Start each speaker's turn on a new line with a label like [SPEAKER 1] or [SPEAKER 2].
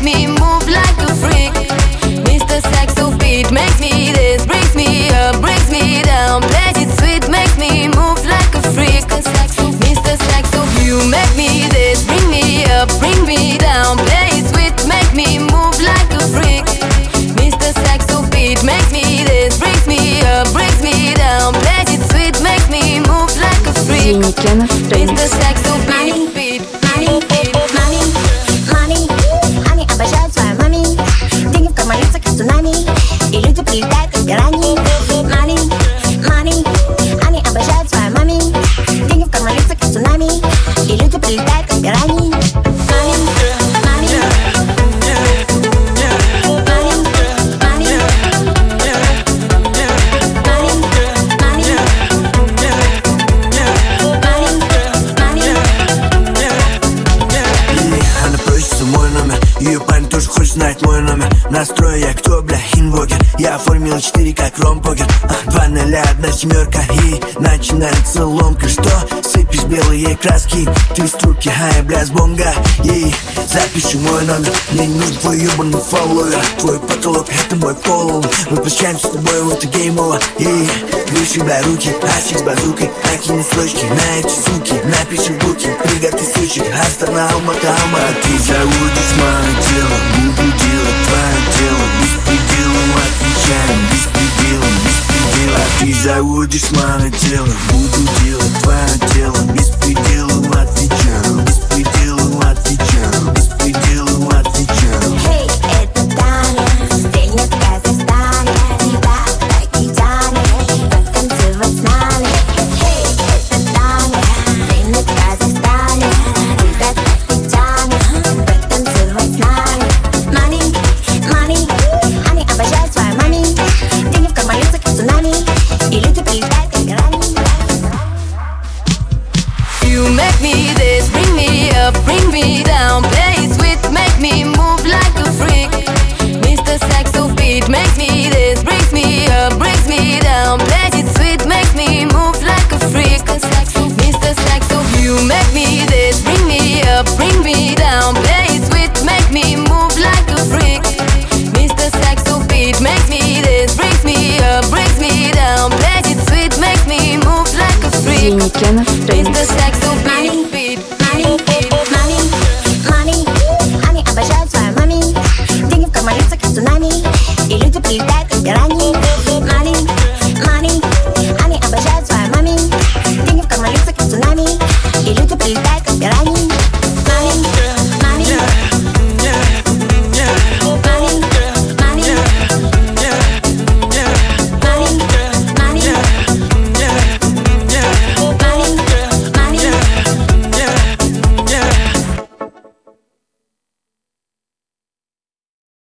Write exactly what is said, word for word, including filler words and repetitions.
[SPEAKER 1] me move like a freak. Mister Saxo beat makes me this, brings me up, brings me down. Plays it sweet, makes me move like a freak. Mister Saxo, you make me this, bring me up, bring me down. Play it sweet, make me move like a freak. Mister Saxo beat makes me this, brings me up, brings me down. Plays it sweet, makes me move like a freak. Mister Saxo beat, beat,
[SPEAKER 2] Money, money, money. Они обожают свою мами. Деньги в кармане как цунами, и люди прилетают как пираньи. Money, money. Они обожают свою мами. Деньги в кармане как цунами, и люди прилетают как пираньи. Money, money.
[SPEAKER 3] Ее парень тоже хочет знать мой номер. Настрой я кто, бля, инвокер. Я оформил четыре как ром-покер. Два ноля, одна семерка. И начинается ломка. Что? Сыпешь белые краски. Ты с трубки, а я, бля, с бонга. И запиши мой номер. Мне не нужен твой ебаный фолловер. Твой потолок, это мой пол. Мы прощаемся с тобой, вот и гейм-овер. И выше, бля, руки, асик с базукой. Накинь строчки на эти суки. Напиши в буки, приготи сучек. Астана, Алмата, Алма. Ты заводишь мое тело, буду делать твое тело. Беспределом отвечаем, беспределом, беспределом. Ты заводишь мое тело, буду